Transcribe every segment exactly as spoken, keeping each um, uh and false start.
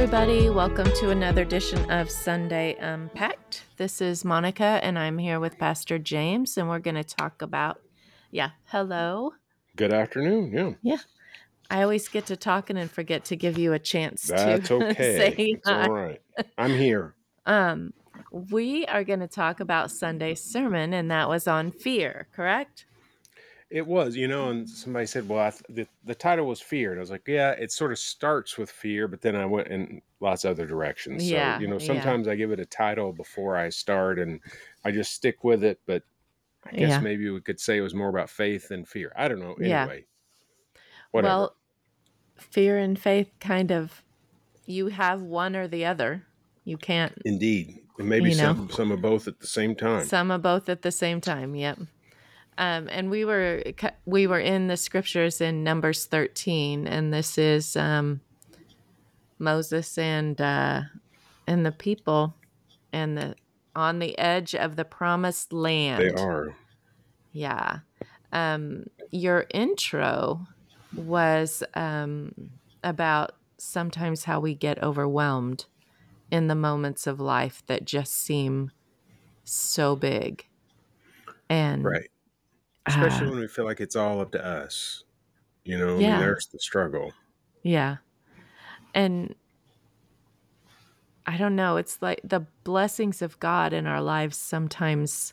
everybody. Welcome to another edition of Sunday Unpacked. This is Monica, and I'm here with Pastor James, and we're going to talk about, yeah, hello. Good afternoon. Yeah. Yeah. I always get to talking and forget to give you a chance That's to okay. say It's all hi. right. I'm here. Um, we are going to talk about Sunday's sermon, and that was on fear, correct? It was, you know, and somebody said, well, I th- the, the title was Fear. And I was like, yeah, it sort of starts with fear, but then I went in lots of other directions. So, Yeah, you know, yeah, sometimes I give it a title before I start and I just stick with it. But I guess yeah, maybe we could say it was more about faith than fear. I don't know. yeah. Anyway, whatever. Well, fear and faith kind of, you have one or the other. You can't, Indeed. And maybe you know. some, some of both at the same time. Some of both at the same time. Yep. Um, and we were we were in the scriptures in Numbers thirteen, and this is um, Moses and uh, and the people and the on the edge of the promised They land. are. Yeah. Um, your intro was um, about sometimes how we get overwhelmed in the moments of life that just seem so big. And Right. Especially uh, when we feel like it's all up to us. You know, I mean, yeah, there's the struggle. yeah. And I don't know, it's like the blessings of God in our lives sometimes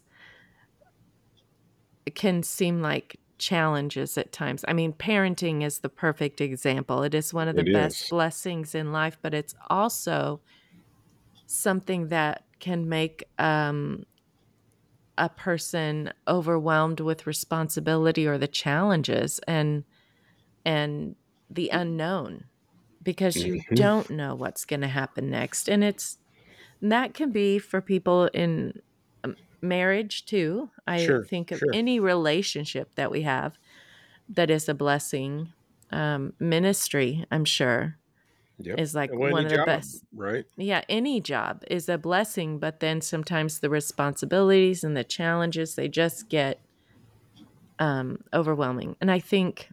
can seem like challenges at times. I mean, parenting is the perfect example. It is one of the It best is. blessings in life, but it's also something that can make um, a person overwhelmed with responsibility or the challenges and and the unknown because you Hmm. don't know what's going to happen next. And it's that can be for people in um, marriage too. I Sure, think of sure. any relationship that we have that is a blessing. Um, ministry, I'm sure, Yep. is like Well, one any of the job, best. right? Yeah, any job is a blessing, but then sometimes the responsibilities and the challenges they just get um, overwhelming. And I think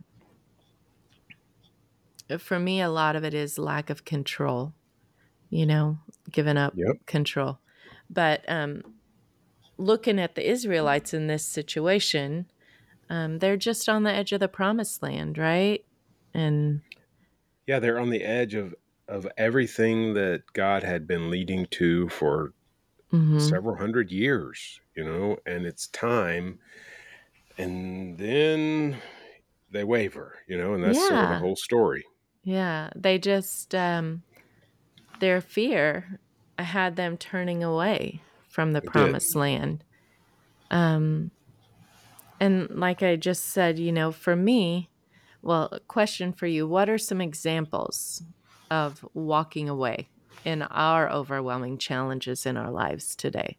for me, a lot of it is lack of control. You know, giving up Yep. control. But um, looking at the Israelites in this situation, um, they're just on the edge of the promised land, right? And Yeah, they're on the edge of of everything that God had been leading to for mhm, several hundred years, you know, and it's time. And then they waver, you know, and that's sort of the yeah, whole story. yeah, they just um, their fear had them turning away from the It did. promised land. Um, and like I just said, you know, for me, well, a question for you: what are some examples of walking away in our overwhelming challenges in our lives today?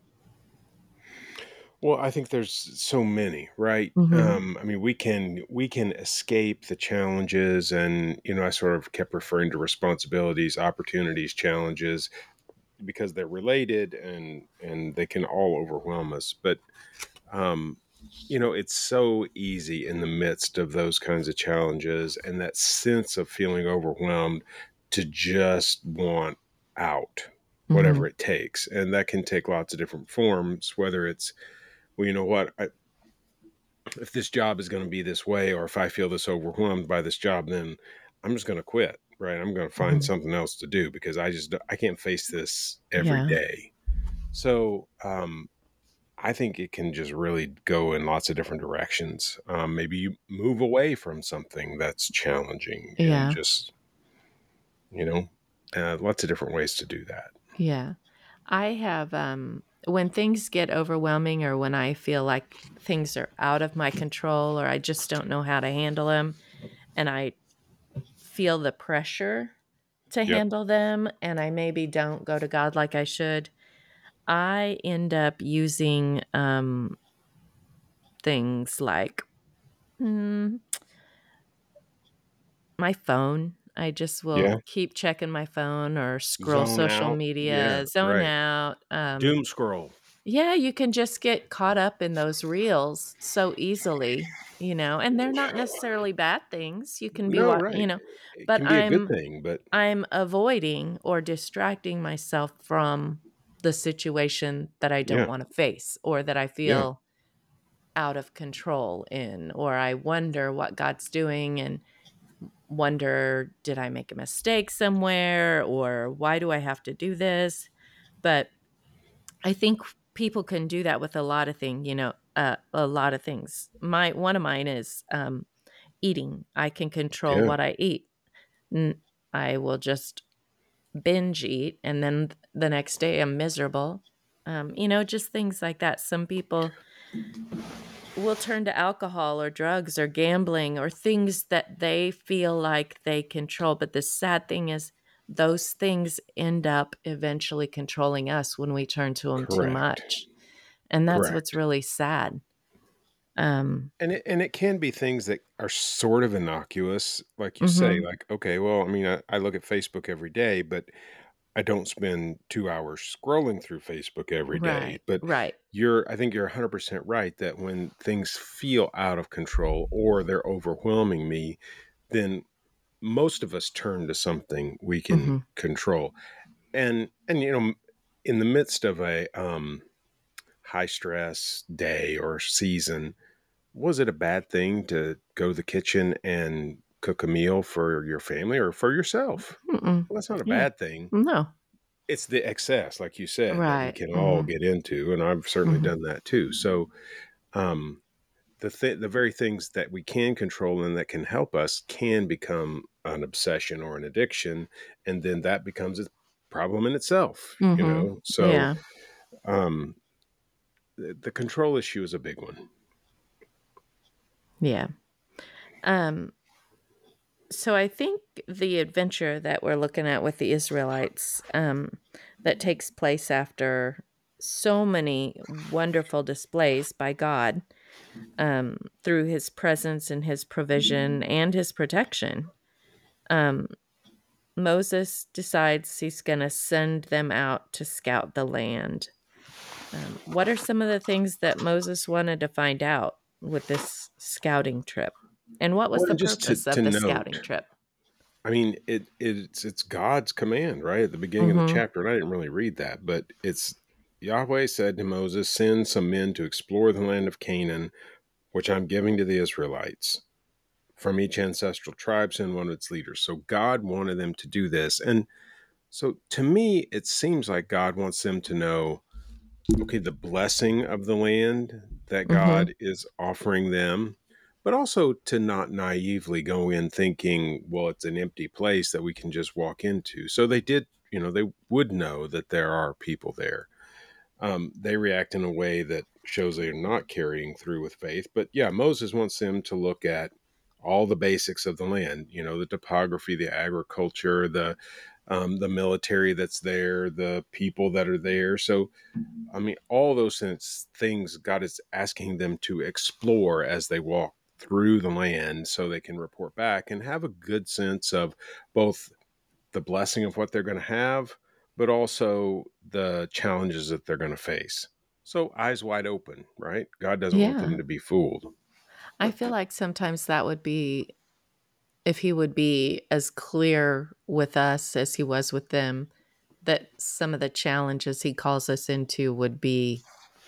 Well, I think there's so many, right? Mhm. Um, I mean, we can we can escape the challenges, and you know, I sort of kept referring to responsibilities, opportunities, challenges, because they're related and and they can all overwhelm us. But um, you know, it's so easy in the midst of those kinds of challenges and that sense of feeling overwhelmed to just want out, whatever Mhm. it takes, and that can take lots of different forms. Whether it's, well, you know what, I, if this job is going to be this way, or if I feel this overwhelmed by this job, then I'm just going to quit. Right? I'm going to find Mhm. something else to do because I just I can't face this every Yeah. day. So um, I think it can just really go in lots of different directions. Um, maybe you move away from something that's challenging and Yeah. just, you know, uh, lots of different ways to do that. Yeah. I have um when things get overwhelming or when I feel like things are out of my control or I just don't know how to handle them and I feel the pressure to Yep. handle them and I maybe don't go to God like I should, I end up using um things like mm, my phone. I just will Yeah. keep checking my phone or scroll Zone social out. Yeah. media, zone Right. out. Um Doom scroll. Yeah, you can just get caught up in those reels so easily, you know, and they're not necessarily bad things. You can be No, wa right. you know, It but can be a good I'm thing, but I'm avoiding or distracting myself from the situation that I don't yeah, wanna face or that I yeah, feel out of control in, or I wonder what God's doing and wonder, did I make a mistake somewhere, or why do I have to do this? But I think people can do that with a lot of thing, you know, uh, a lot of things. My one of mine is, um, eating. I can control yeah. what I eat. N I will just binge eat, and then th the next day I'm miserable. Um, you know, just things like that. Some people will turn to alcohol or drugs or gambling or things that they feel like they control, but the sad thing is those things end up eventually controlling us when we turn to them too Correct. much, and that's what's Correct. really sad. Um And it and it can be things that are sort of innocuous, like you say, Mhm. like, okay, well, I mean, I, I look at Facebook every day, but I don't spend two hours scrolling through Facebook every day. Right, But right. you're I think you're one hundred percent right that when things feel out of control or they're overwhelming me, then most of us turn to something we can Mhm. control. And and you know, in the midst of a um high stress day or season, was it a bad thing to go to the kitchen and cook a meal for your family or for yourself? Mm-mm. Well, that's not a Yeah. bad thing. No. It's the excess, like you said, that we Right. can all Mhm. get into, and I've certainly Mhm. done that too. So, um, the th- the very things that we can control and that can help us can become an obsession or an addiction, and then that becomes a problem in itself. You Mhm. know, so Yeah. um, the, the control issue is a big one. Yeah. Um So I think the adventure that we're looking at with the Israelites, um, that takes place after so many wonderful displays by God, um, through his presence and his provision and his protection. Um, Moses decides he's going to send them out to scout the land. Um, what are some of the things that Moses wanted to find out with this scouting trip? And what was Well, the and just to purpose to of the scouting note, trip? I mean, it it's it's God's command, right? At the beginning of the Mhm. chapter, and I didn't really read that, but it's Yahweh said to Moses, "Send some men to explore the land of Canaan, which I'm giving to the Israelites. From each ancestral tribe, send one of its leaders." So God wanted them to do this, and so to me, it seems like God wants them to know, okay, the blessing of the land that Mhm. God is offering them, but also to not naively go in thinking, well, it's an empty place that we can just walk into. So they did, you know, they would know that there are people there. Um, they react in a way that shows they are not carrying through with faith. But yeah, Moses wants them to look at all the basics of the land, you know, the topography, the agriculture, the um, the military that's there, the people that are there. So I mean, all those things, things God is asking them to explore as they walk through the land so they can report back and have a good sense of both the blessing of what they're going to have, but also the challenges that they're going to face. So, eyes wide open, right? God doesn't want them Yeah. to be fooled. I feel like sometimes that would be if he would be as clear with us as he was with them, that some of the challenges he calls us into would be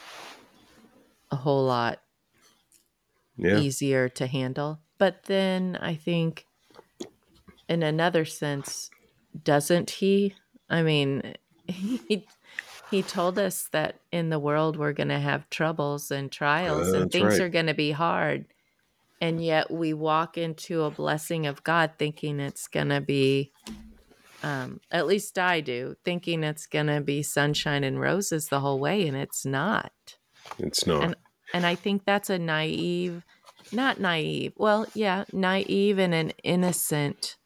a whole lot Yeah. easier to handle. But then I think in another sense, doesn't he? I mean, he he told us that in the world we're gonna have troubles and trials Uh, and that's things right. are gonna be hard. And yet we walk into a blessing of God thinking it's gonna be, um, at least I do, thinking it's gonna be sunshine and roses the whole way, and it's not. It's not. And and I think that's a naive not naive, well, yeah, naive and an innocent,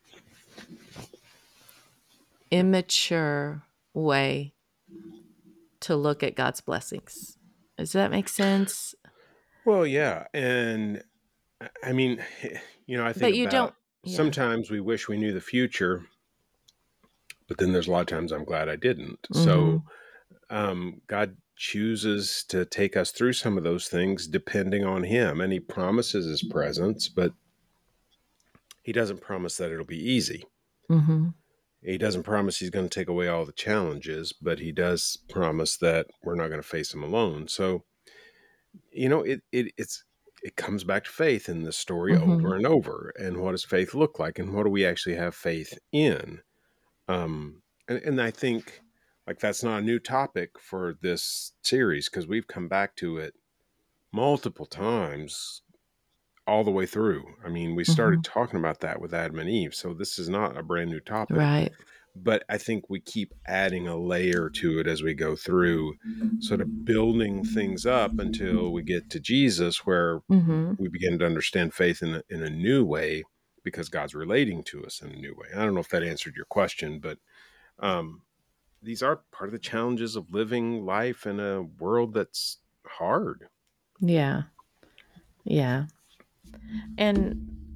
immature way to look at God's blessings. Does that make sense? Well, yeah. And I I mean, you know, I think But you about don't yeah. sometimes we wish we knew the future, but then there's a lot of times I'm glad I didn't. So Mhm. um, God chooses to take us through some of those things depending on him. And he promises his presence, but he doesn't promise that it'll be easy. Mhm. He doesn't promise he's going to take away all the challenges, but he does promise that we're not going to face them alone. So, you know, it, it it's it comes back to faith in this story over Mhm. and over. And what does faith look like? And what do we actually have faith in? Um, and, and I think like that's not a new topic for this series because we've come back to it multiple times all the way through. I mean, we started Mhm. talking about that with Adam and Eve, so this is not a brand new topic. Right. But I think we keep adding a layer to it as we go through, sort of building things up until we get to Jesus, where Mhm. we begin to understand faith in a, in a new way because God's relating to us in a new way. I don't know if that answered your question, but um, these are part of the challenges of living life in a world that's hard. Yeah. Yeah. And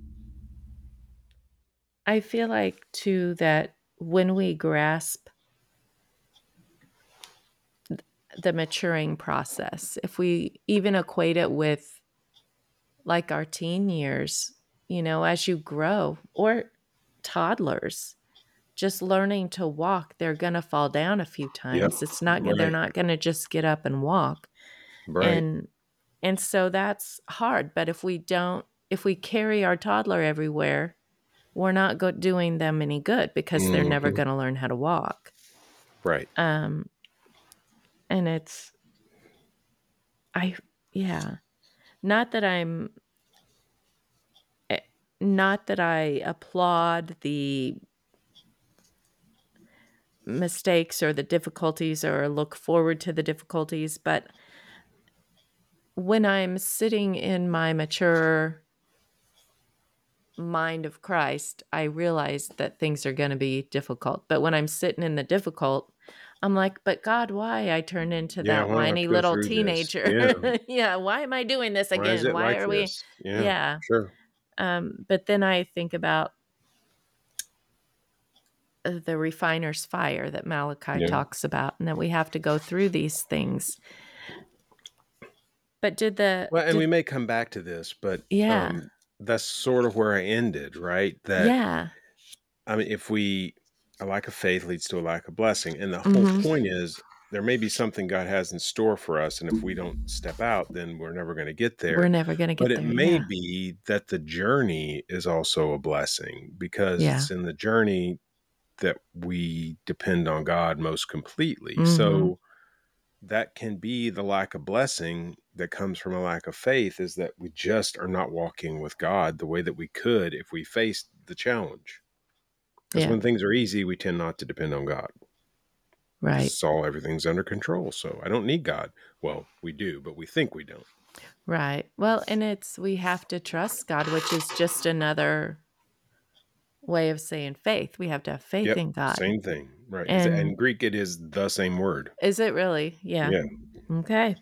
I feel like too that when we grasp the maturing process, if we even equate it with like our teen years, you know, as you grow, or toddlers, just learning to walk, they're going to fall down a few Yep. times. It's not they're Right. not going to just get up and walk. Right. And and so that's hard, but if we don't if we carry our toddler everywhere, we're not go- doing them any good because they're never Hmm. going to learn how to walk. Right. Um and it's I yeah, not that I'm eh, not that I applaud the mistakes or the difficulties or look forward to the difficulties, but when I'm sitting in my mature mind of Christ, I realize that things are going to be difficult. But when I'm sitting in the difficult, I'm like, but God, why I turned into Yeah. that Why do I have whiny to go little through this? teenager? Yeah. Yeah, why am I doing this Why is again? it Why like are we? this? Yeah. Yeah. Sure. Um, but then I think about uh, the refiner's fire that Malachi Yeah. talks about, and that we have to go through these things. But did the Well, and we did may come back to this, but yeah, um, that's sort of where I ended, right? That yeah, I mean, if we a lack of faith leads to a lack of blessing, and the whole hmm point is there may be something God has in store for us, and if we don't step out, then we're never going to get we're there. never gonna But get it there. may Yeah, be that the journey is also a blessing because yeah, it's in the journey that we depend on God most completely. hmm So that can be the lack of blessing that comes from a lack of faith is that we just are not walking with God the way that we could if we faced the challenge. Because yeah, when things are easy, we tend not to depend on God because right. it's all everything's under control. So I don't need God. Well, we do, but we think we don't. Right. Well, and it's we have to trust God, which is just another way of saying faith. We have to have faith Yep, in God. same thing. Right. It's, And in Greek, it is the same word. is it really? Yeah. Yeah. Okay.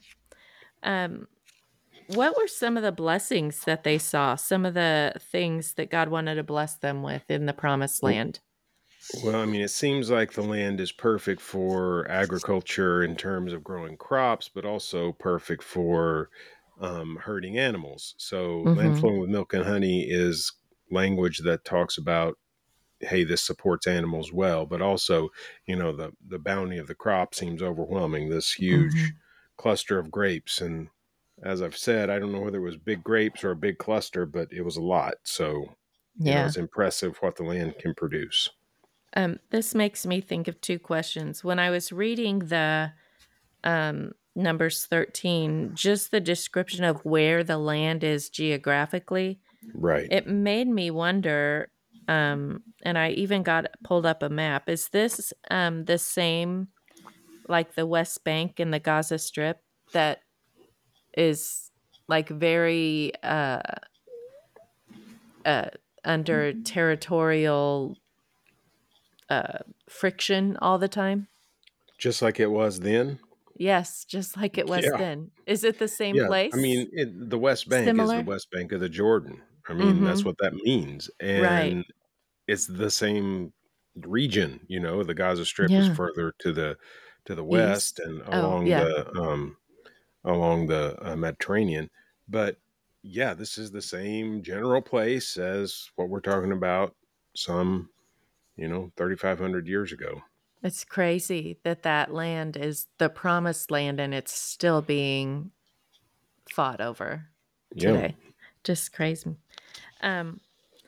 Um what were some of the blessings that they saw? Some of the things that God wanted to bless them with in the promised land? Well, I mean, it seems like the land is perfect for agriculture in terms of growing crops, but also perfect for um, herding animals. So, land Mhm. flowing with milk and honey is language that talks about, hey, this supports animals well, but also, you know, the the bounty of the crop seems overwhelming. This huge Mhm. cluster of grapes, and as I've said, I don't know whether it was big grapes or a big cluster, but it was a lot. So, you know, Yeah. it's impressive what the land can produce. Um this makes me think of two questions. When I was reading the um, Numbers thirteen, just the description of where the land is geographically, Right. it made me wonder. Um, and I even got pulled up a map. Is this um, the same like the West Bank and the Gaza Strip that is like very uh, uh, under territorial uh, friction all the time? Just like it was then? Yes, just like it was Yeah, then. Is it the same yeah. I place? mean, it the West Bank is the Similar? West Bank of the Jordan. I mean, that's Mhm. what that means, Right. and it's the same region, you know, the Gaza Strip is Yeah. further to the to the west East? and Oh, along yeah. the um, along the uh, Mediterranean. But yeah, this is the same general place as what we're talking about some, you know, thirty-five hundred years ago. It's crazy that that land is the promised land and it's still being fought over Yeah. today. Just crazy. Um,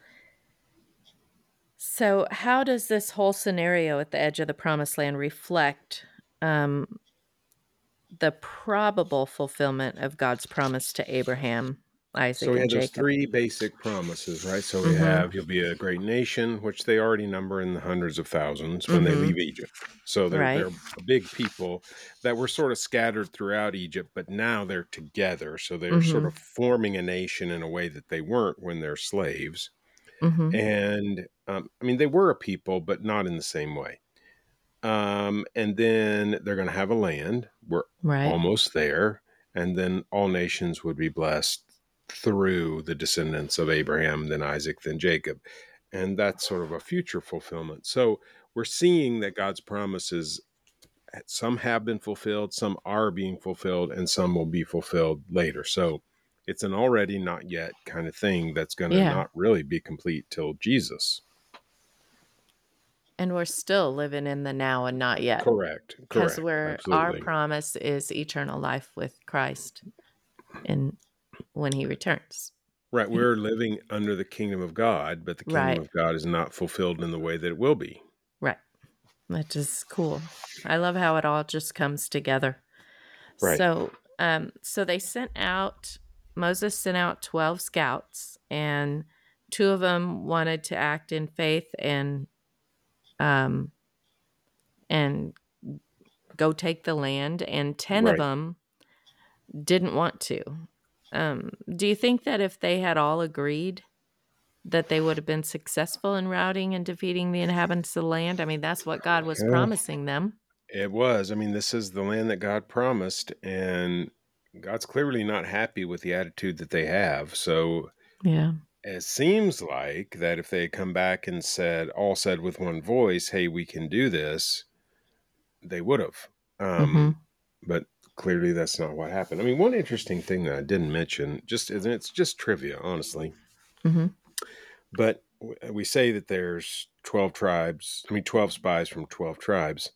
so how does this whole scenario at the edge of the promised land reflect um, the probable fulfillment of God's promise to Abraham, So Isaac, we and had those Jacob? three basic promises, right? So we Mhm. have you'll be a great nation, which they already number in the hundreds of thousands when they leave Mhm. Egypt. So they're Right. they're a big people that were sort of scattered throughout Egypt, but now they're together. So they're sort of Mhm. forming a nation in a way that they weren't when they're slaves. Mhm. And um, I mean, they were a people, but not in the same way. Um, and then they're going to have a land. We're Right. almost there. And then all nations would be blessed through the descendants of Abraham, then Isaac, then Jacob. And that's sort of a future fulfillment. So we're seeing that God's promises, some have been fulfilled, some are being fulfilled, and some will be fulfilled later. So it's an already not yet kind of thing that's going to Yeah. not really be complete till Jesus. And we're still living in the now and not yet, Correct. because Correct. we're our Absolutely. promise is eternal life with Christ and when he returns. Right, He we're living under the kingdom of God, but the kingdom Right. of God is not fulfilled in the way that it will be. Right. Which is cool. I love how it all just comes together. Right. So, um, so they sent out Moses sent out twelve scouts, and two of them wanted to act in faith and um and go take the land, and ten of Right. them didn't want to. Um, do you think that if they had all agreed that they would have been successful in routing and defeating the inhabitants of the land? I mean, that's what God was Yeah, promising them. it was. I mean, this is the land that God promised, and God's clearly not happy with the attitude that they have. So Yeah. it seems like that if they had come back and said, all said with one voice, hey, we can do this, they would have. Um, Mhm. but clearly that's not what happened. I mean, one interesting thing that I didn't mention, just and it's just trivia, honestly. Mhm. But we say that there's twelve tribes, I mean, twelve spies from twelve tribes.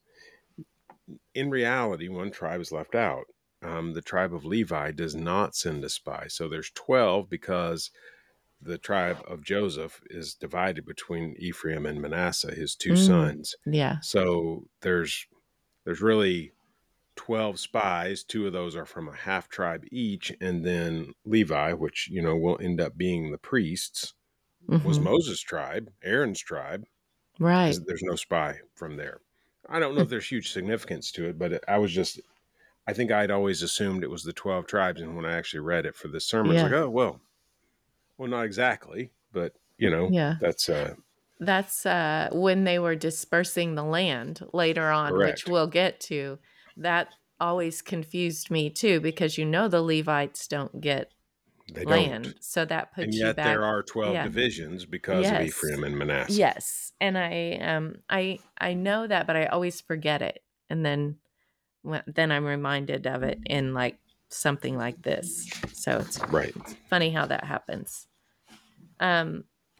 In reality, one tribe is left out. Um, the tribe of Levi does not send a spy. So there's twelve because the tribe of Joseph is divided between Ephraim and Manasseh, his two Mm. sons. Yeah. So there's there's really twelve spies. Two of those are from a half tribe each. And then Levi, which, you know, will end up being the priests, was Mhm. Moses' tribe, Aaron's tribe. Right. Is there's no spy from there. I don't know if there's huge significance to it, but I was just I think I'd always assumed it was the twelve tribes, and when I actually read it for this sermon, I was like, Yeah. oh well, well not exactly, but you know Yeah. that's uh, That's, uh, when they were dispersing the land later on, which correct. we'll get to. That always confused me too, because you know the Levites don't get They don't, land, so that and puts you yet there back. are twelve Yeah. divisions because of Yes. Ephraim and Manasseh. Yes, and I, um, I I know that, but I always forget it, and then when then I'm reminded of it in, like, something like this. So it's Right. it's funny how that happens. Um,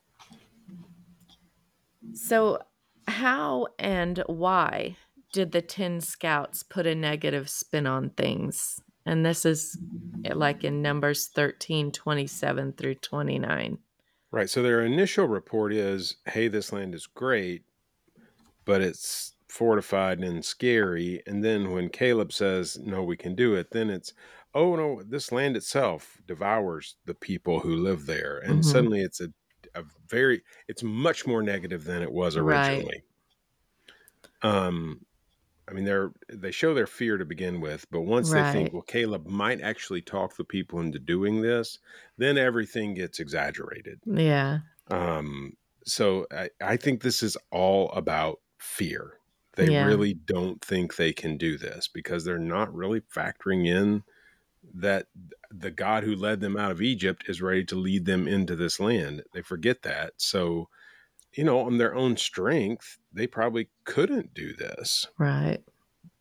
so how and why did the ten scouts put a negative spin on things? And this is, eh, like, in Numbers thirteen twenty-seven through twenty-nine. Right. So their initial report is, "Hey, this land is great, but it's fortified and scary." And then when Caleb says, "No, we can do it," then it's, "Oh no, this land itself devours the people who live there." And Mhm. suddenly it's a, a very, it's much more negative than it was Right. originally. Um, I mean, they're they show their fear to begin with, but once they think, Right. well, Caleb might actually talk the people into doing this, then everything gets exaggerated. Yeah. Um, so I, I think this is all about fear. They Yeah. really don't think they can do this because they're not really factoring in that the God who led them out of Egypt is ready to lead them into this land. They forget that. So, you know, on their own strength, they probably couldn't do this. Right.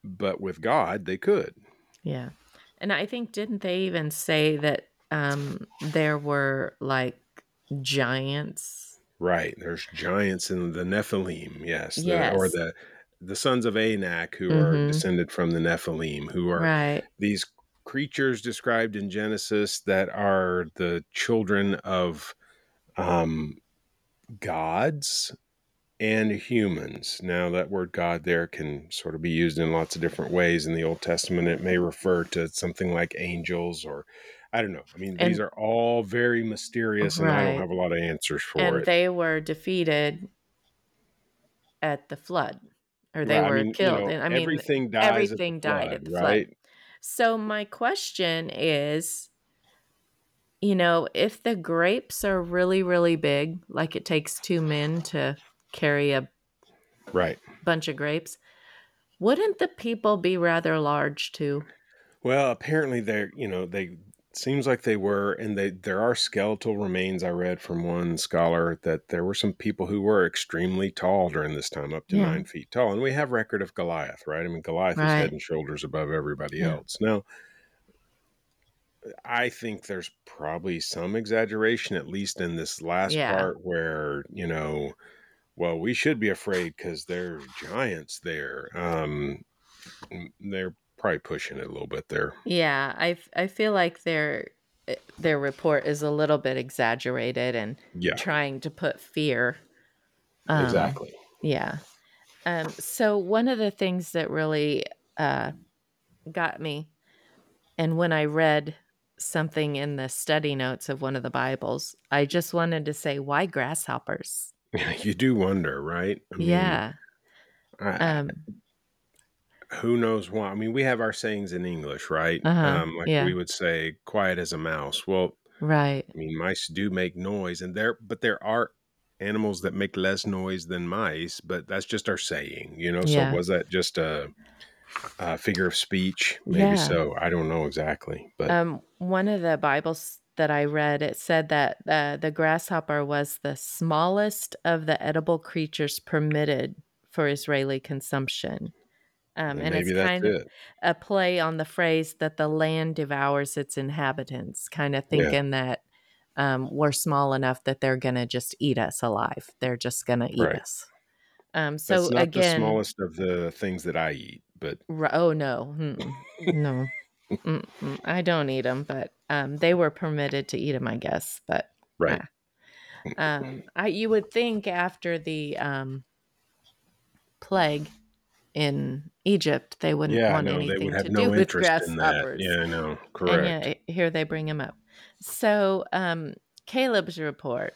but with God, they could. Yeah. And I think didn't they even say that, um, there were, like, giants? Right. There's giants in the Nephilim, yes, the or Yes. the the sons of Anak who are Mhm. descended from the Nephilim, who are Right. these creatures described in Genesis that are the children of um, gods and humans. Now, that word God there can sort of be used in lots of different ways. In the Old Testament, it may refer to something like angels, or I don't know. I mean, these And are all very mysterious, and I don't right. have a lot of answers for And it. they were defeated at the flood, or they Right. I were mean, you killed, know, and I mean, everything dies at the everything died flood, at the flood. right? So my question is, you know, if the grapes are really, really big, like it takes two men to carry a Right. bunch of grapes, wouldn't the people be rather large too? Well, apparently they're, you know, they seems like they were, and they there are skeletal remains. I read from one scholar that there were some people who were extremely tall during this time, up to Yeah, nine feet tall. And we have record of Goliath, right? I mean, Goliath is head right. and shoulders above everybody Yeah. else. Now, I think there's probably some exaggeration, at least in this last Yeah. part where, you know, well, we should be afraid because there's giants there. Um, Mm, they're probably pushing it a little bit there. Yeah, I f I feel like their eh, their report is a little bit exaggerated and Yeah, trying to put fear. Um, exactly. yeah. Um, so one of the things that really, uh, got me, and when I read something in the study notes of one of the Bibles, I just wanted to say, "Why grasshoppers?" You do wonder, right? I mean, Yeah. I, Um, who knows why? I mean, we have our sayings in English, right? uh-huh. Um, like Yeah. we would say, "Quiet as a mouse." Well, Right. I mean, mice do make noise, and there, but there are animals that make less noise than mice. But that's just our saying, you know. So Yeah. was that just a, a figure of speech? Maybe Yeah. so. I don't know exactly, but Um, one of the Bibles that I read, it said that, uh, the grasshopper was the smallest of the edible creatures permitted for Israeli consumption. Um, and and it's maybe that's kind of it. a play on the phrase that the land devours its inhabitants, kinda Yeah, thinking that, um, we're small enough that they're gonna just eat us alive. They're just gonna eat right. us. Um, That's so not the again, smallest of the things that I eat, but r oh, no, mm-mm, no. Mm-mm, I don't eat eat them, but, um, they were permitted to eat them, I guess, but, right. ah, um, I you would think after the, um, plague in Egypt, they wouldn't Yeah, want no, they would anything to have do no with interest in that. grasshoppers, Yeah, I know, and correct. yet here they bring them up. So, um, Caleb's report,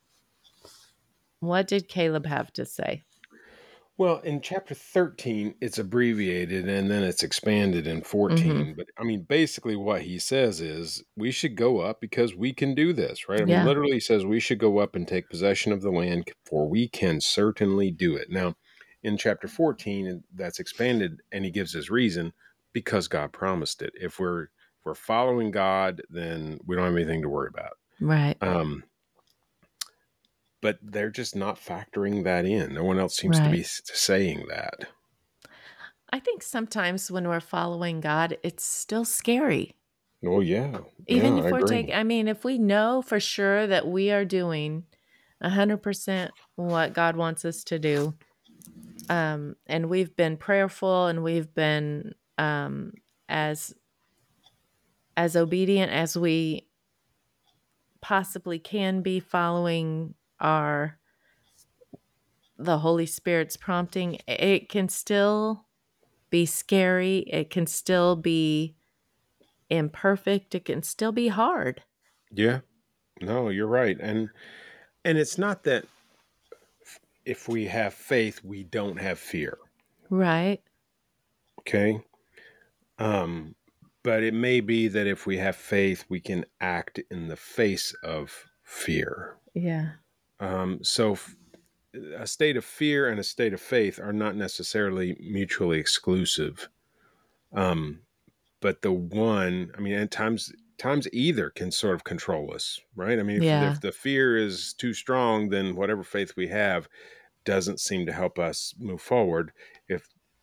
what did Caleb have to say? Well, in chapter thirteen, it's abbreviated and then it's expanded in Mhm. fourteen. But I mean, basically, what he says is we should go up because we can do this, right? I mean, Yeah, literally, he says we should go up and take possession of the land, for we can certainly do it. Now, in chapter fourteen, that's expanded, and he gives his reason because God promised it. If we're if we're following God, then we don't have anything to worry about. right, Um, but they're just not factoring that in. No one else seems to be right. s- saying that. I think sometimes when we're following God, it's still scary. Oh, yeah. Yeah, Even if I we're taking agree. I mean, if we know for sure that we are doing one hundred percent what God wants us to do, um, and we've been prayerful and we've been, um, as as obedient as we possibly can be following our the Holy Spirit's prompting, it can still be scary, it can still be imperfect, it can still be hard. Yeah. No, you're right. And and it's not that if we have faith, we don't have fear. Right. Okay? Um, but it may be that if we have faith, we can act in the face of fear. Yeah. Um, so f- a state of fear and a state of faith are not necessarily mutually exclusive. Um, but the one, I mean, at times times either can sort of control us, right? I mean, if, if Yeah. the fear is too strong, then whatever faith we have doesn't seem to help us move forward. If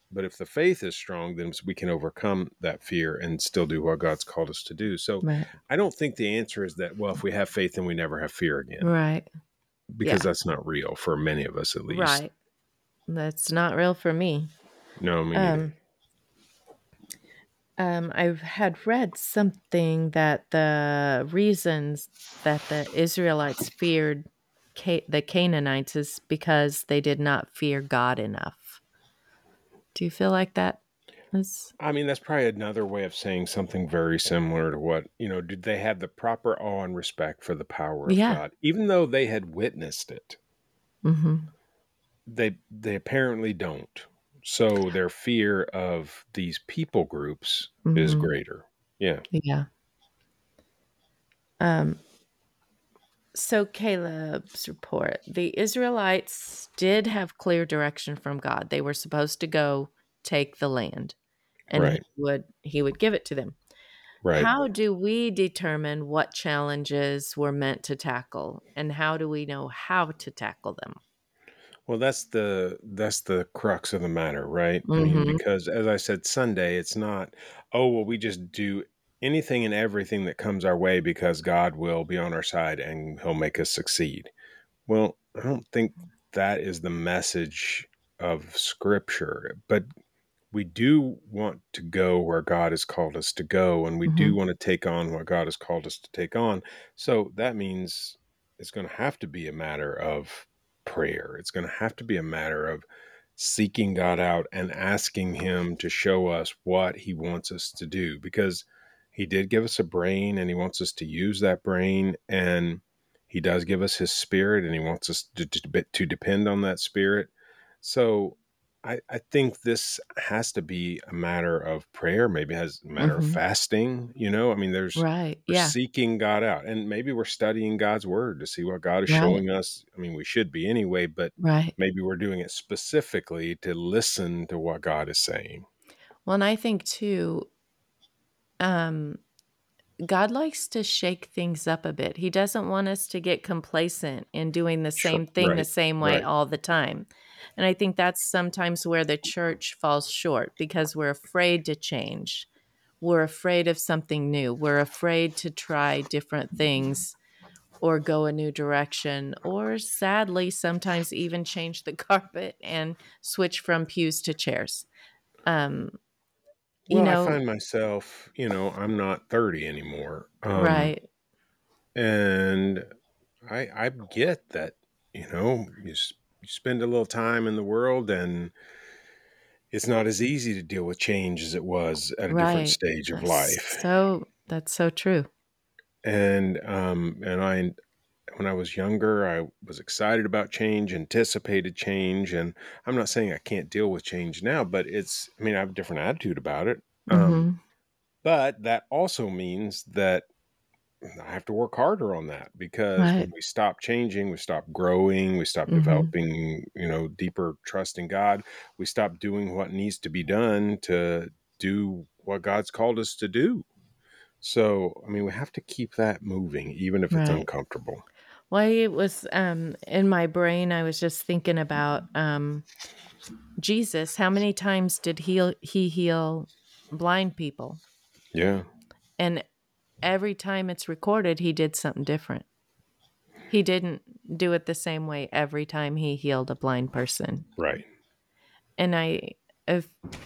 But if the faith is strong, then we can overcome that fear and still do what God's called us to do. So Right. I don't think the answer is that, well, if we have faith, then we never have fear again, Right. because Yeah. that's not real for many of us, at least. Right. That's not real for me. No, me neither. Um, um, I've had read something that the reasons that the Israelites feared Ca- the Canaanites is because they did not fear God enough. Do you feel like that is? I mean, that's probably another way of saying something very similar to what, you know, did they have the proper awe and respect for the power of Yeah. God, even though they had witnessed it? Mhm. They they apparently don't. So their fear of these people groups is Mhm. greater. Yeah. Yeah. Um, so Caleb's report, the Israelites did have clear direction from God. They were supposed to go take the land, and he Right. would he would give it to them. Right. How do we determine what challenges we're meant to tackle, and how do we know how to tackle them? Well, that's the that's the crux of the matter, right? I mean, Mhm. because as I said Sunday, it's not, oh, well, we just do anything and everything that comes our way because God will be on our side and he'll make us succeed. Well, I don't think that is the message of scripture, but we do want to go where God has called us to go, and we do Mhm. want to take on what God has called us to take on. So that means it's going to have to be a matter of prayer. It's going to have to be a matter of seeking God out and asking Him to show us what He wants us to do, because He did give us a brain and He wants us to use that brain. And He does give us His Spirit and He wants us to, to, to depend on that Spirit. So I, I think this has to be a matter of prayer, maybe has a matter of Mhm. fasting. You know, I mean, there's Right. we're Yeah. seeking God out, and maybe we're studying God's word to see what God is Right. showing us. I mean, we should be anyway, but Right. maybe we're doing it specifically to listen to what God is saying. Well, and I think too, um, God likes to shake things up a bit. He doesn't want us to get complacent in doing the Sure. same thing the Right. same way Right. all the time. And I think that's sometimes where the church falls short because we're afraid to change. We're afraid of something new. We're afraid to try different things or go a new direction, or sadly, sometimes even change the carpet and switch from pews to chairs. Um, you Well, I know, find myself, you know, I'm not thirty anymore. Um, right, and I I get that, you know, you, s- you spend a little time in the world and it's not as easy to deal with change as it was at a different right. stage of That's life. so that's so true. And um and I when I was younger, I was excited about change, anticipated change, and I'm not saying I can't deal with change now, but it's I mean, I have a different attitude about it. Um Mhm. but that also means that I have to work harder on that, because when Right. we stop changing, we stop growing, we stop Mhm. developing, you know, deeper trust in God. We stop doing what needs to be done to do what God's called us to do. So, I mean, we have to keep that moving, even if it's Right. uncomfortable. Well, it was, um, in my brain, I was just thinking about, um, Jesus. How many times did he he heal blind people? Yeah, And every time it's recorded, he did something different. He didn't do it the same way every time he healed a blind person. right. And I I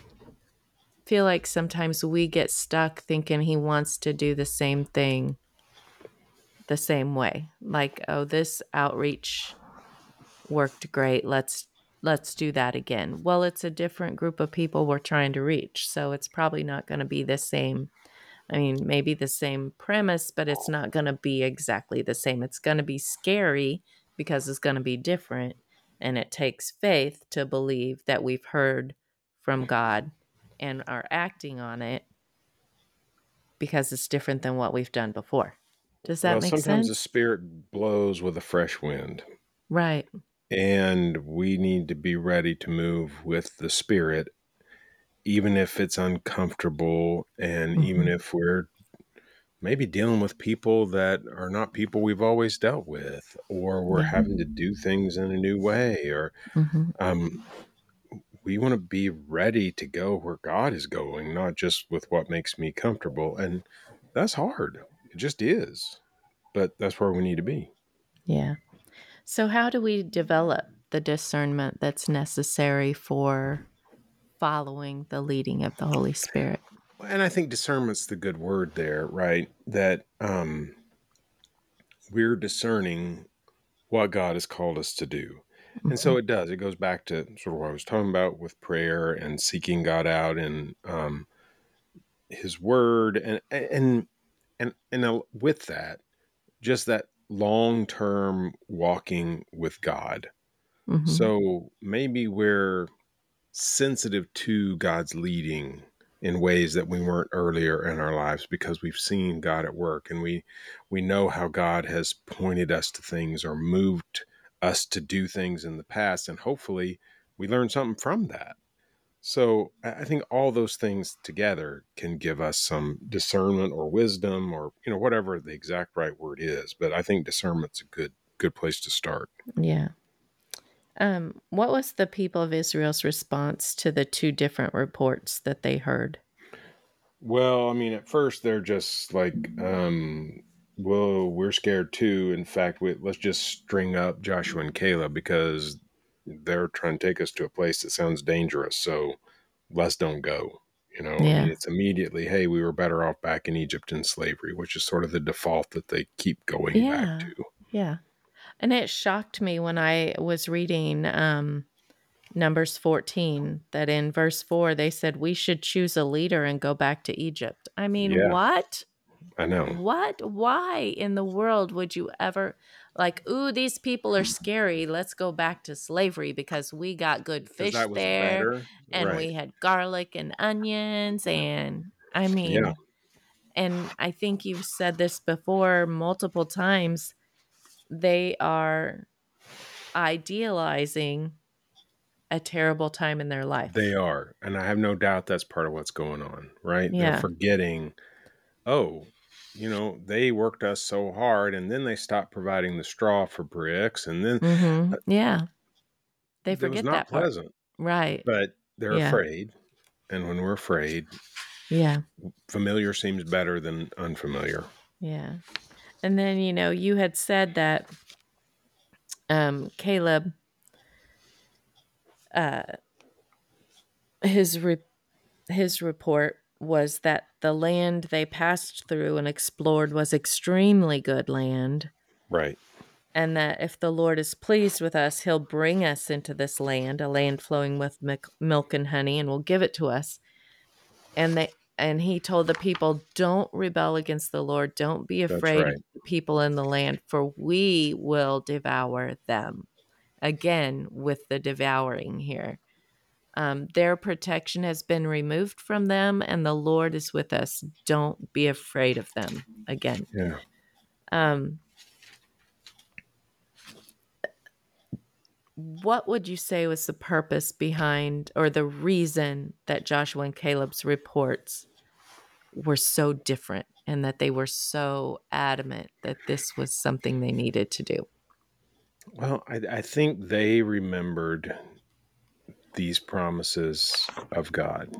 feel like sometimes we get stuck thinking he wants to do the same thing the same way. Like, "Oh, this outreach worked great. Let's let's do that again." Well, it's a different group of people we're trying to reach, so it's probably not gonna be the same. I mean, maybe the same premise, but it's not gonna be exactly the same. It's gonna be scary because it's gonna be different, and it takes faith to believe that we've heard from God and are acting on it because it's different than what we've done before. Does that Well, make sometimes the sense? spirit blows with a fresh wind, Right. and we need to be ready to move with the spirit, even if it's uncomfortable, and even Mhm. if we're maybe dealing with people that are not people we've always dealt with, or we're Yeah. having to do things in a new way, or Mhm. um, we want to be ready to go where God is going, not just with what makes me comfortable. And that's hard. It just is. But that's where we need to be. Yeah. So, how do we develop the discernment that's necessary for following the leading of the Holy Spirit? And I think discernment's the good word there, right? That um, we're discerning what God has called us to do. And Mhm. so it does. It goes back to sort of what I was talking about with prayer and seeking God out and um, His Word, and and and and uh, with that, just that long term walking with God. Mhm. So maybe we're sensitive to God's leading in ways that we weren't earlier in our lives because we've seen God at work, and we we know how God has pointed us to things or moved us to do things in the past, and hopefully we learn something from that. So I I think all those things together can give us some discernment or wisdom, or you know whatever the exact right word is, but I think discernment's a good good place to start. Yeah. Um, what was the people of Israel's response to the two different reports that they heard? Well, I mean, at first they're just like, um, "Whoa, we're scared too." In fact, we, let's just string up Joshua and Caleb because they're trying to take us to a place that sounds dangerous. So let's don't go. You know, I mean, Yeah. it's immediately, "Hey, we were better off back in Egypt in slavery," which is sort of the default that they keep going back Yeah. to. Yeah. And it shocked me when I was reading um, Numbers fourteen that in verse four, they said, we should choose a leader and go back to Egypt. I mean, Yeah, what? I know. What? Why in the world would you ever like, ooh, these people are scary. Let's go back to slavery because we got good Because fish that was there better. and Right. we had garlic and onions. And I Yeah, mean, and I think you've said this before multiple times. They are idealizing a terrible time in their they life. are. And I have no doubt that's part of what's going on, right? They're Yeah. forgetting, oh, you know, they worked us so hard and then they stopped providing the straw for bricks. And then uh, Mhm. Yeah. They it was forget not that part. pleasant, Right. but they're Yeah. afraid. And when we're afraid, Yeah. familiar seems better than unfamiliar. Yeah. And then, you know, you had said that um Caleb uh his re- his report was that the land they passed through and explored was extremely good land, Right. and that if the Lord is pleased with us, he'll bring us into this land, a land flowing with milk milk and honey, and will give it to us. And they and he told the people, "Don't rebel against the Lord. Don't be That's afraid of right. the people in the land, for we will devour them." Again, with the devouring here. Um, their protection has been removed from them, and the Lord is with us. Don't be afraid of them. Again. Yeah. Um, what would you say was the purpose behind or the reason that Joshua and Caleb's reports were so different and that they were so adamant that this was something they needed to do? Well, I, I think they remembered these promises of God.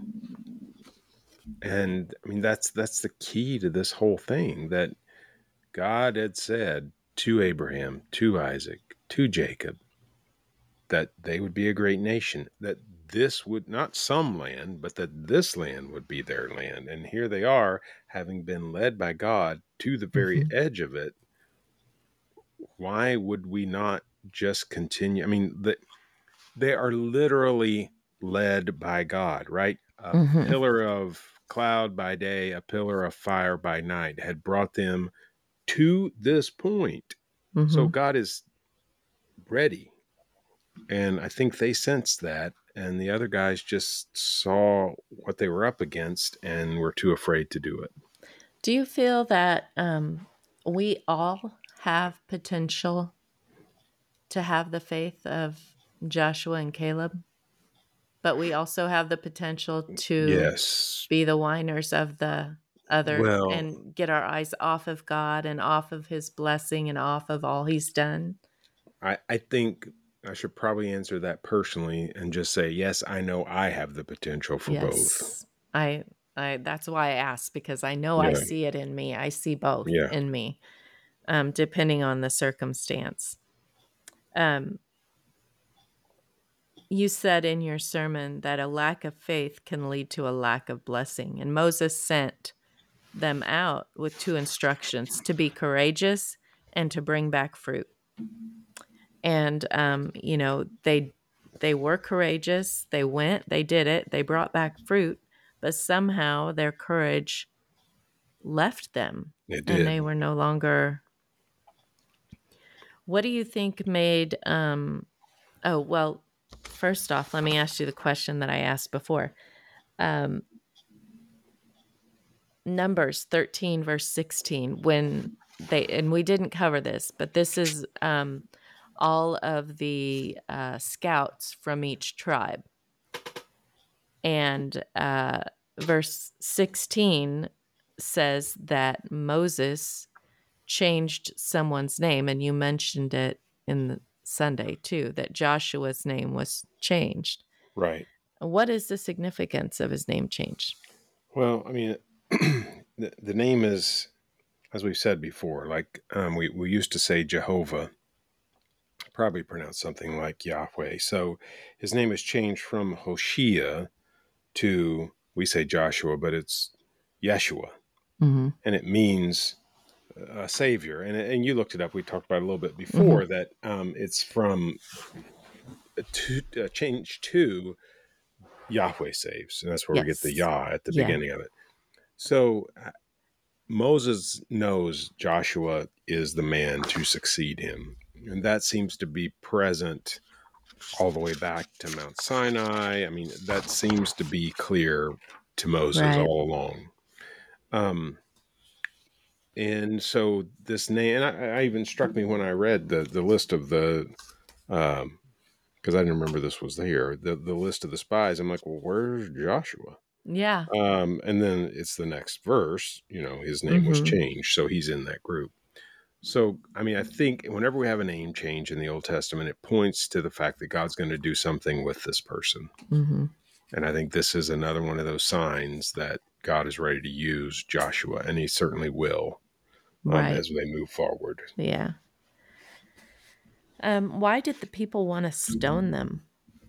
And I mean that's that's the key to this whole thing, that God had said to Abraham, to Isaac, to Jacob, that they would be a great nation, that this would not some land, but that this land would be their land. And here they are, having been led by God to the very Mhm. edge of it. Why would we not just continue? I mean, the, they are literally led by God, right? A Mhm. pillar of cloud by day, a pillar of fire by night had brought them to this point. So Mhm. God is ready. And I think they sensed that. And the other guys just saw what they were up against and were too afraid to do it. Do you feel that um, we all have potential to have the faith of Joshua and Caleb, but we also have the potential to Yes. be the whiners of the other Well, and get our eyes off of God and off of his blessing and off of all he's done? I, I think I should probably answer that personally and just say, yes, I know I have the potential for both. Yes. I I that's why I asked because I know I Yeah. see it in me. I see both Yeah. in me, um, depending on the circumstance. Um, you said in your sermon that a lack of faith can lead to a lack of blessing, and Moses sent them out with two instructions: to be courageous and to bring back fruit. And um, you know, they they were courageous, they went, they did it, they brought back fruit, but somehow their courage left them It and did. they were no longer. What do you think made um oh, well, first off, let me ask you the question that I asked before. Um Numbers thirteen verse sixteen, when they, and we didn't cover this, but this is um all of the uh scouts from each tribe. And uh verse sixteen says that Moses changed someone's name, and you mentioned it in the Sunday too, that Joshua's name was changed. Right. What is the significance of his name change? Well, I mean, the, the name is, as we've said before, like um, we, we used to say Jehovah, probably pronounced something like Yahweh. So his name has changed from Hoshea to, we say Joshua, but it's Yeshua. Mhm. And it means a savior. And, and you looked it up. We talked about it a little bit Mhm. before that um, it's from to, uh, change to Yahweh saves. And that's where we get the Yes. Yah at the Yeah. beginning of it. So uh, Moses knows Joshua is the man to succeed him. And that seems to be present all the way back to Mount Sinai. I mean, that seems to be clear to Moses Right. all along. Um, and so this name, and I, I even struck me when I read the, the list of the, um, because I didn't remember this was there, the, the list of the spies. I'm like, well, where's Joshua? Yeah. Um, and then it's the next verse, you know, his name was Mhm. changed. So he's in that group. So, I mean, I think whenever we have a name change in the Old Testament, it points to the fact that God's going to do something with this person. Mhm. And I think this is another one of those signs that God is ready to use Joshua, and he certainly will um, Right. as they move forward. Yeah. Um, why did the people want to stone them?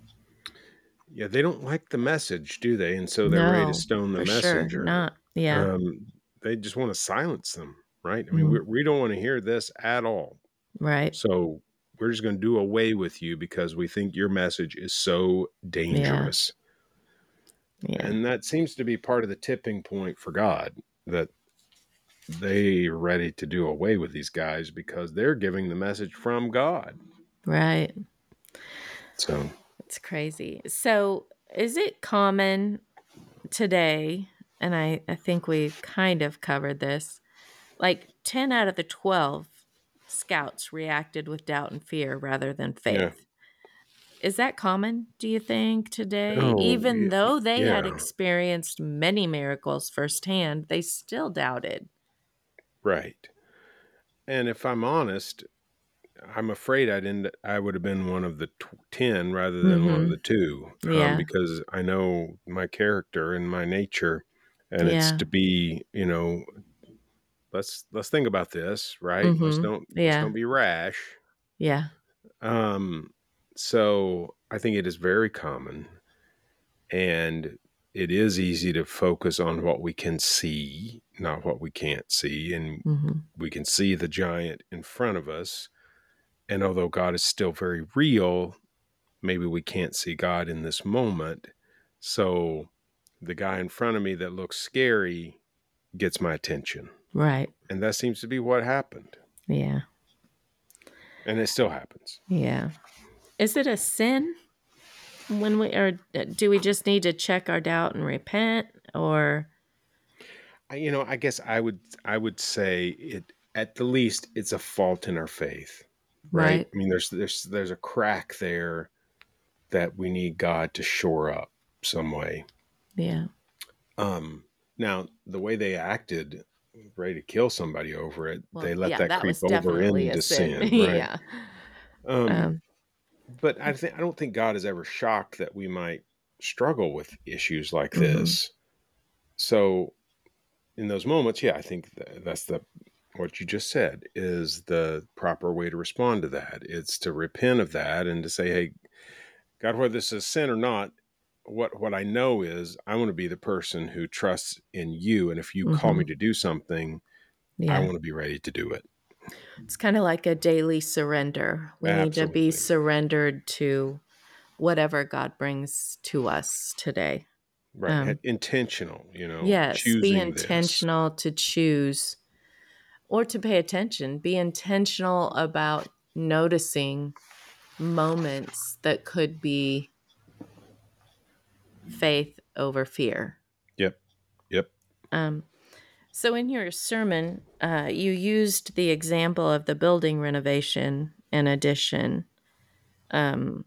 Yeah, they don't like the message, do they? And so they're ready to No, stone the for sure messenger. not. Yeah. Um, they just want to silence them, right? I mean, we, Mhm. we don't want to hear this at all. Right. So we're just going to do away with you because we think your message is so Yeah. dangerous. Yeah. And that seems to be part of the tipping point for God, that they are ready to do away with these guys because they're giving the message from God. Right. So, It's crazy. So, is it common today, and I, I think we kind of covered this, like ten out of the twelve scouts reacted with doubt and fear rather than yeah. faith. Is that common, do you think, today? Oh, Even though they had yeah. experienced many miracles firsthand, they still doubted. Right. And if I'm honest, I'm afraid I didn't. I would have been one of the tw- ten rather than one of Mhm. the two, um, Yeah. because I know my character and my nature, and it's Yeah. to be, you know, let's let's think about this, right? Let's Mhm. don't let's Yeah. don't be rash. Yeah. Um, so I think it is very common, and it is easy to focus on what we can see, not what we can't see, and Mhm. we can see the giant in front of us. And although God is still very real, maybe we can't see God in this moment. So the guy in front of me that looks scary gets my attention. Right. And that seems to be what happened. Yeah. And it still happens. Yeah. Is it a sin when we, or uh, do we just need to check our doubt and repent, or I, you know, I guess I would I would say it at the least it's a fault in our faith, right? right? I mean, there's there's there's a crack there that we need God to shore up some way. Yeah. Um, now the way they acted, ready to kill somebody over it, they Well, let yeah, that that creep was over definitely a into sin. sin, right? Yeah. Um, Um, but I think I don't think God is ever shocked that we might struggle with issues like Mhm. this. So in those moments, yeah, I think th- that's the what you just said is the proper way to respond to that. It's to repent of that and to say, "Hey, God, whether this is sin or not, what what I know is I want to be the person who trusts in you, and if you call me Mhm. to do something, I Yeah. want to be ready to do it." It's kinda like a daily surrender. We need to be Absolutely. surrendered to whatever God brings to us today. Right. Ha- Um, Intentional, you know, yes, be choosing this. intentional to choose or to pay attention. Be intentional about noticing moments that could be faith over fear. Yep. Yep. Um, so, in your sermon, uh, you used the example of the building renovation and addition, um,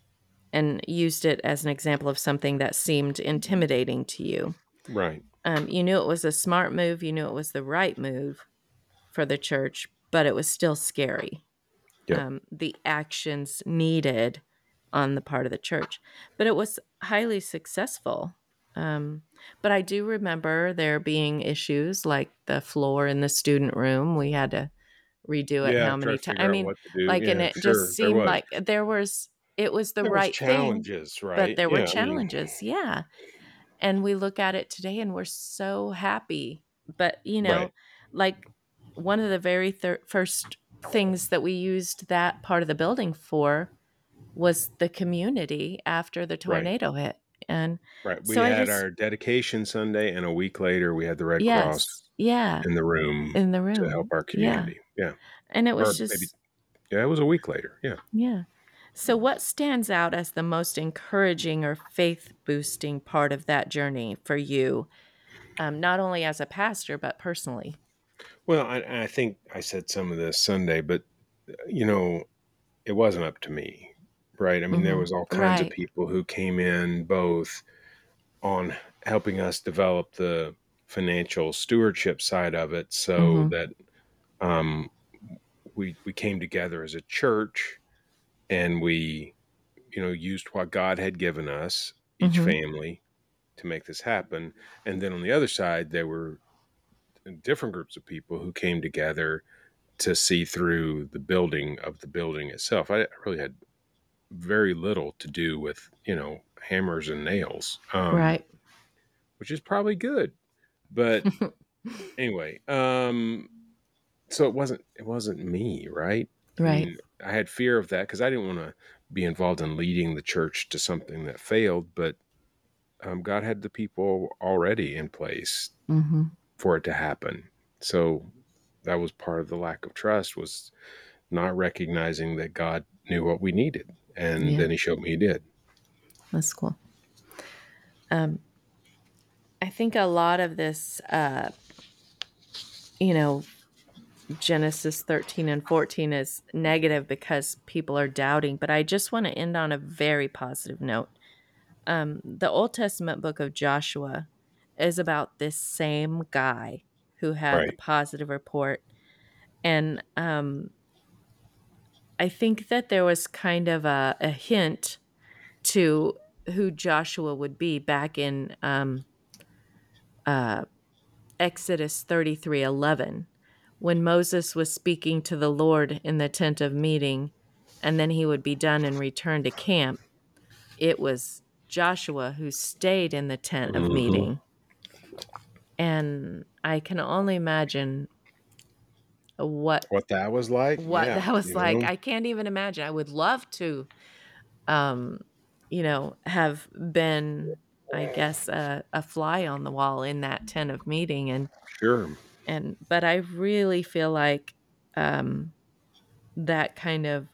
and used it as an example of something that seemed intimidating to you. Right. Um, you knew it was a smart move, you knew it was the right move for the church, but it was still scary. Yep. Um, the actions needed on the part of the church, but it was highly successful. Um, but I do remember there being issues like the floor in the student room. We had to redo it Yeah. how Try many to times? I figure out mean, what to do. like, and Yeah. it just Sure. There seemed was. like there was it was the There was right thing, challenges, but right? there were Yeah. I mean, challenges. Yeah. And we look at it today and we're so happy. But, you right. know, like one of the very thir- first things that we used that part of the building for was the community after the Right. tornado hit. And Right. We so I had just, our dedication Sunday, and a week later, we had the Red Cross yes, yeah, in the room in the to help room. our Yeah. community. Yeah. And it was Or maybe, just, yeah, it was a week later. Yeah. yeah. So, what stands out as the most encouraging or faith boosting part of that journey for you, um, not only as a pastor, but personally? Well, I, I think I said some of this Sunday, but, uh, you know, it wasn't up to me. Right. I mean, there Hmm. was all kinds of Right. people who came in both on helping us develop the financial stewardship side of it so Hmm. that um, we we came together as a church and we you know used what God had given us, each Hmm. family, to make this happen. And then on the other side there were different groups of people who came together to see through the building of the building itself. I really had very little to do with you know hammers and nails, um, Right. which is probably good. But anyway, um, so it wasn't it wasn't me, right? I Right. mean, I had fear of that because I didn't want to be involved in leading the church to something that failed, but um, God had the people already in place Hmm. for it to happen. So that was part of the lack of trust, was not recognizing that God knew what we needed, and Yeah, then He showed me He did. that's cool. Um, I think a lot of this, uh, you know, Genesis thirteen and fourteen is negative because people are doubting, but I just want to end on a very positive note. Um, the Old Testament book of Joshua is about this same guy who had the Right. positive report. And um, I think that there was kind of a, a hint to who Joshua would be back in um, uh, Exodus thirty-three eleven, when Moses was speaking to the Lord in the tent of meeting, and then he would be done and return to camp. It was Joshua who stayed in the tent of Hmm. meeting. And I can only imagine what What that was like, what yeah, that was you like. know, I can't even imagine. I would love to um, you know, have been, I guess, a, a fly on the wall in that tent of meeting. And, sure, and, but I really feel like, um, that kind of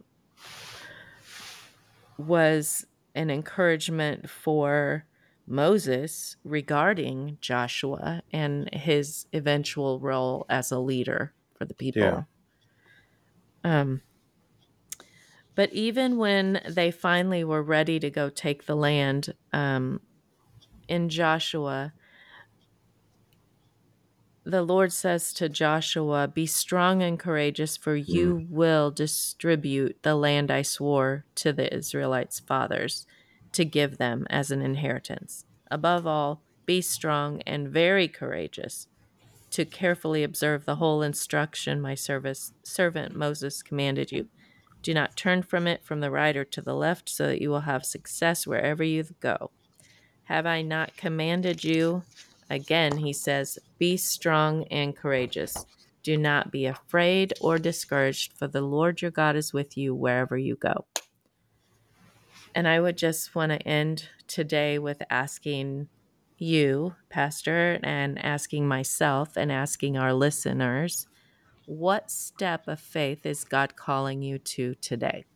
was an encouragement for Moses regarding Joshua and his eventual role as a leader for the yeah, people. Um, but even when they finally were ready to go take the land, um, in Joshua, the Lord says to Joshua, "Be strong and courageous, for Mm. you will distribute the land I swore to the Israelites' fathers to give them as an inheritance. Above all, be strong and very courageous, to carefully observe the whole instruction my service, servant Moses commanded you. Do not turn from it from the right or to the left, so that you will have success wherever you go. Have I not commanded you?" Again, he says, "Be strong and courageous. Do not be afraid or discouraged, for the Lord your God is with you wherever you go." And I would just want to end today with asking you, Pastor, and asking myself and asking our listeners, what step of faith is God calling you to today?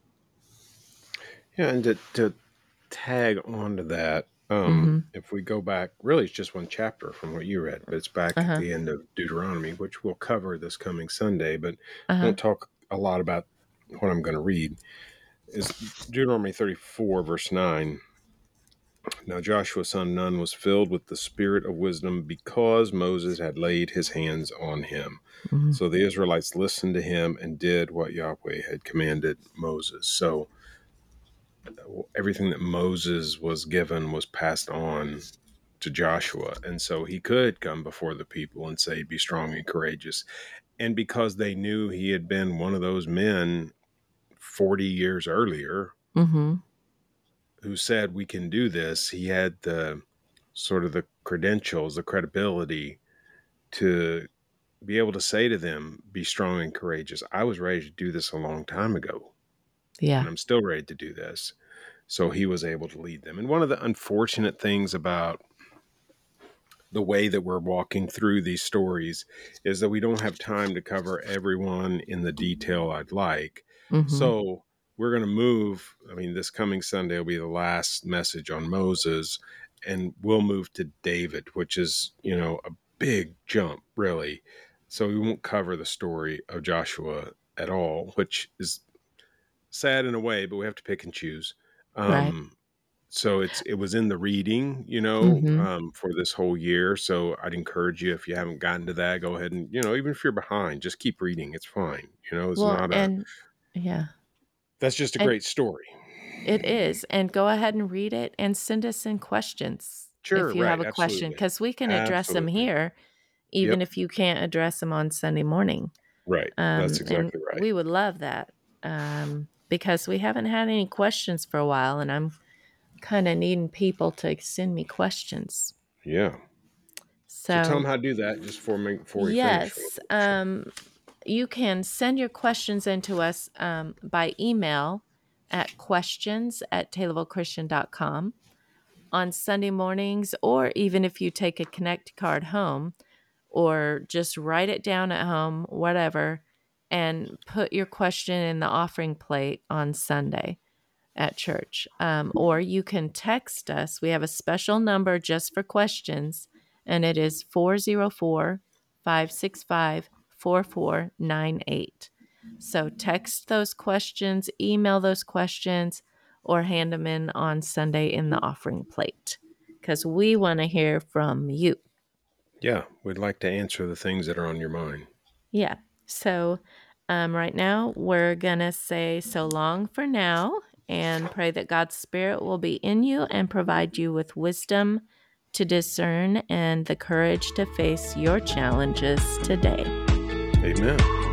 Yeah, and to, to tag onto that, um, Mm-hmm. if we go back, really, it's just one chapter from what you read, but it's back at Uh-huh. the end of Deuteronomy, which we'll cover this coming Sunday, but Uh-huh. won't talk a lot about what I'm going to read. Is Deuteronomy thirty-four, verse nine. Now Joshua son of Nun was filled with the spirit of wisdom because Moses had laid his hands on him. Mm-hmm. So the Israelites listened to him and did what Yahweh had commanded Moses. So everything that Moses was given was passed on to Joshua. And so he could come before the people and say, "Be strong and courageous." And because they knew he had been one of those men forty years earlier Mm-hmm. who said, "We can do this," he had the sort of the credentials, the credibility to be able to say to them, "Be strong and courageous. I was ready to do this a long time ago, and Yeah. I'm still ready to do this." So he was able to lead them. And one of the unfortunate things about the way that we're walking through these stories is that we don't have time to cover everyone in the detail I'd like. Mm-hmm. So we're going to move. I mean, this coming Sunday will be the last message on Moses, and we'll move to David, which is, you know, a big jump, really. So we won't cover the story of Joshua at all, which is sad in a way, but we have to pick and choose. Right. Um, so it's it was in the reading, you know, Mm-hmm. um, for this whole year. So I'd encourage you, if you haven't gotten to that, go ahead and, you know, even if you're behind, just keep reading. It's fine. You know, it's Well, not a and yeah, that's just a and great story. it is. And go ahead and read it and send us in questions Sure, if you have right, a question, absolutely. because we can address them Absolutely. here, even Yep. if you can't address them on Sunday morning. Right. That's Um, and exactly right. we would love that, um, because we haven't had any questions for a while, and I'm kind of needing people to send me questions. Yeah. So tell them So, how to do that just before, me, before we finish. yes, um, you can send your questions in to us um, by email at questions at taylorville christian dot com on Sunday mornings, or even if you take a Connect card home or just write it down at home, whatever, and put your question in the offering plate on Sunday at church. Um, or you can text us. We have a special number just for questions, and it is four oh four, five six five, four four nine eight. So text those questions, email those questions, or hand them in on Sunday in the offering plate, because we want to hear from you. Yeah. We'd like to answer the things that are on your mind. Yeah. So um, right now, we're going to say so long for now and pray that God's Spirit will be in you and provide you with wisdom to discern and the courage to face your challenges today. Amen.